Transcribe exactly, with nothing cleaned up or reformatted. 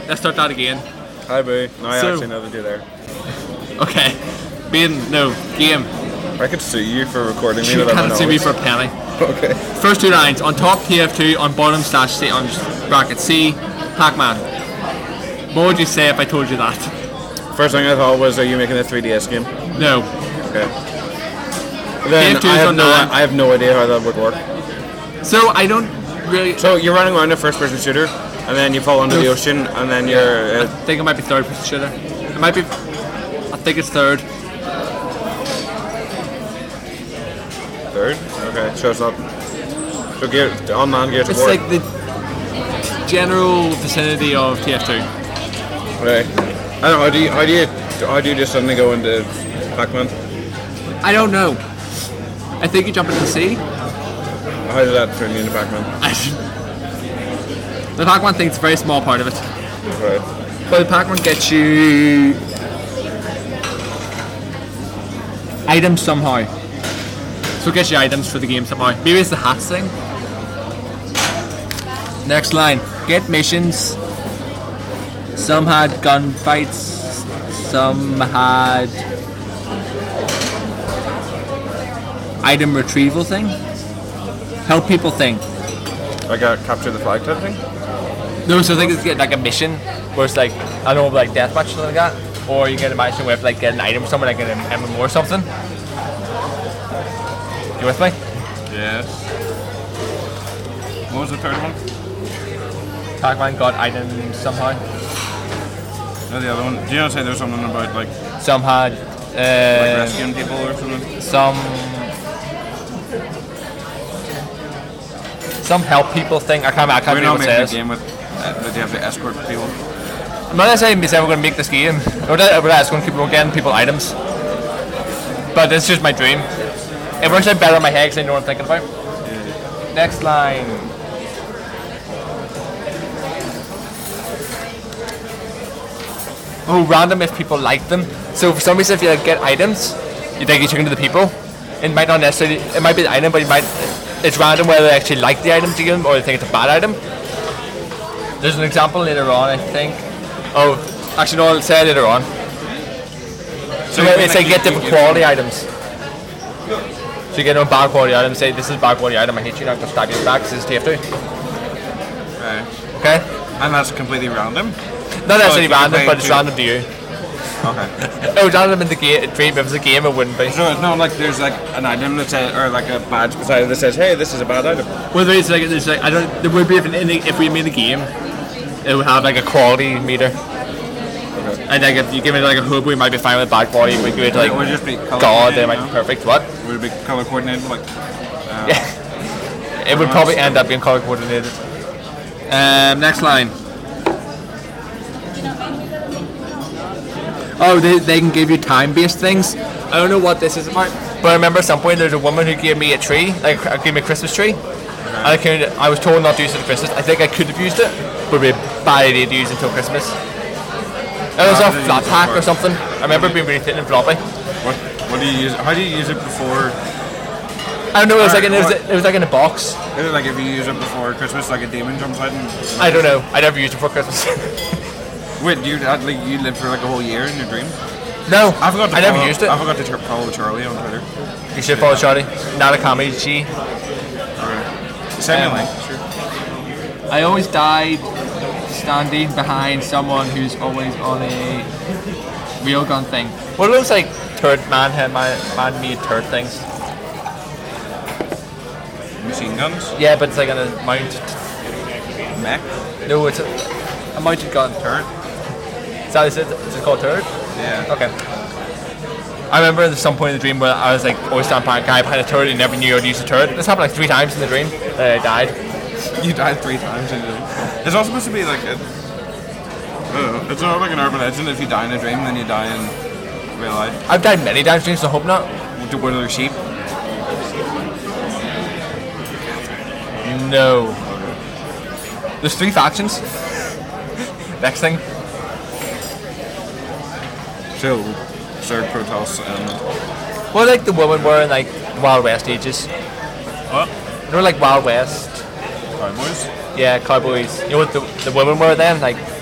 let's start that again. Hi, boo. No, I So- actually know the do there. Okay. Being no game. I could sue you for recording me. You without my can't see me knowledge. for a penny. Okay. First two lines on top T F two, on bottom slash C on bracket C, Pac-Man. What would you say if I told you that? First thing I thought was, are you making a three D S game? No. Okay. Then T F two I is have on no, nine. I have no idea how that would work. So I don't really. So you're running around a first-person shooter, and then you fall into the ocean, and then you're. I Uh, think it might be third person shooter. It might be. I think it's third. third. Okay. Shows up. So gear on man gear to It's board. like the general vicinity of T F two. Right. I don't know. How do you how do you how do you just suddenly go into Pac-Man? I don't know. I think you jump into the sea. How did that turn you into Pac-Man? The Pac-Man thing's a very small part of it. Right. But the Pac-Man gets you items somehow. So it gets you items for the game somehow. Maybe it's the hats thing. Next line. Get missions. Some had gunfights. Some had item retrieval thing. Help people think. Like a capture the flag type thing. No, so I think it's like a mission where it's like, I don't know, like deathmatch or something like that. Or you get a mission where like get an item somewhere like an M M O or something. You with me? Yes. What was the third one? Pac-Man got items somehow. No, the other one. Do you know say there's something about like Some had like uh, rescuing people or something? some some help people thing. I can't I can't We're remember not what it making a says. game with uh, that you have to escort people. I'm not saying we say we're going to make this game. We're not we're not going to keep on getting people items. But it's just my dream. It works out better in my head because I know what I'm thinking about. Next line. Oh, random if people like them. So for some reason, if you like, get items, you think you turn to the people. It might not necessarily. It might be the item, but it might. It's random whether they actually like the item to give them or they think it's a bad item. There's an example later on, I think. Oh, actually no, I'll say it later on. So you it's like think you get you- different you- quality items. So you get a bad quality item, say this is a bad quality item, I hate you, now I'm going to stab you in the back, this is T F two. Right. Okay? And that's completely random. Not necessarily you can random, play but it's two- random to you. Okay. It was random in the game, dream, if it was a game it wouldn't be. So it's not like there's like an item that says, or like a badge beside it that says, "Hey, this is a bad item." Well, there is like, there's like, I don't, there would be if, in the, if we made a game, it would have like a quality meter. And like if you give it like a hobo, it might be fine with bad quality, but give it like It would just be color God, then it might coordinated, be perfect. What? Would it be color coordinated? Like, uh, Yeah. It would probably end up being color coordinated. Um, next line. Oh, they, they can give you time-based things. I don't know what this is about, but I remember at some point there's a woman who gave me a tree, like uh, gave me a Christmas tree, and I could, I was told not to use it at Christmas. I think I could have used it, but it would be a bad idea to use it until Christmas. It was How a did you flat use it pack for? or something. I remember it being really thin and floppy. what? What do you use? How do you use it before? I don't know. It was like in, it was, Alright, it was like in a box. Is it like if you use it before Christmas, like a demon jumps out and? I don't know. I never used it for Christmas. Wait, you had like you lived for like a whole year in your dream? No, I forgot to I never follow, used it. I forgot to tur- follow Charlie on Twitter. You should follow Charlie. Not a comedy G. Send me a Um, link. Sure. I always died standing behind someone who's always on a real gun thing. What are those like turd man man man made turd things? Machine guns. Yeah, but it's like on a mounted. Mech. No, it's a, a mounted gun. Turret. Is that is it? Is it called turd? Yeah. Okay. I remember at some point in the dream where I was like always standing behind a guy behind a turret and never knew I'd use a turret. This happened like three times in the dream. Uh, I died. You died three times in a dream. It's not supposed to be like a, I don't know, it's not like an urban legend. If you die in a dream, then you die in real life. I've died many times in dreams, so I hope not. To where there's sheep. No. There's three factions. Next thing. Still, Sir Protoss and Well, like the women were in like Wild West ages. what? They were like Wild West. Cowboys. Yeah, cowboys. You know what the, the women were then? Like